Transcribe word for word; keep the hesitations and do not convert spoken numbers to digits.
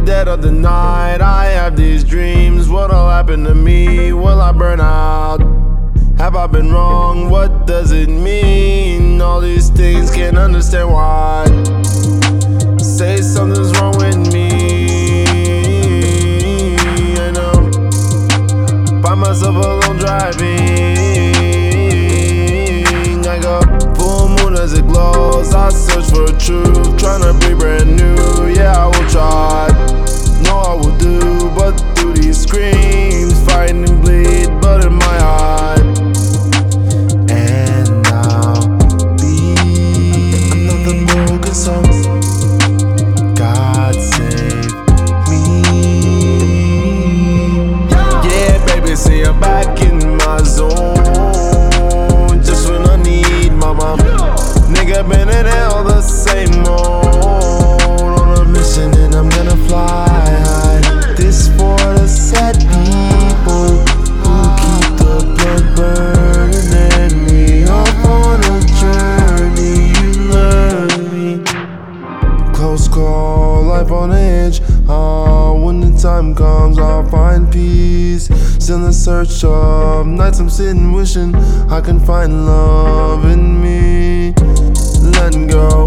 dead of the night. I have these dreams. What'll happen to me? Will I burn out? Have I been wrong? What does it mean? All these things, can't understand why. Say something's wrong with me. I know. Find myself alone driving. I go full moon as it glows. I search for truth, tryna be brand new. Yeah, I will try. No, I will do, but through these screams, fighting and bleed, blood in my eye. And I'll be another broken soul. God save me. Yeah, baby, see I'm back in my zone. Just when I need mama. Nigga been in hell the same mode. On a mission and I'm gonna fly high. This for the sad people who keep the blood burning. And we off on a journey, you learn me. Close call, life on edge. Ah, when the time comes, I'll find peace. Still in search of nights I'm sitting wishing I can find love in me. Letting go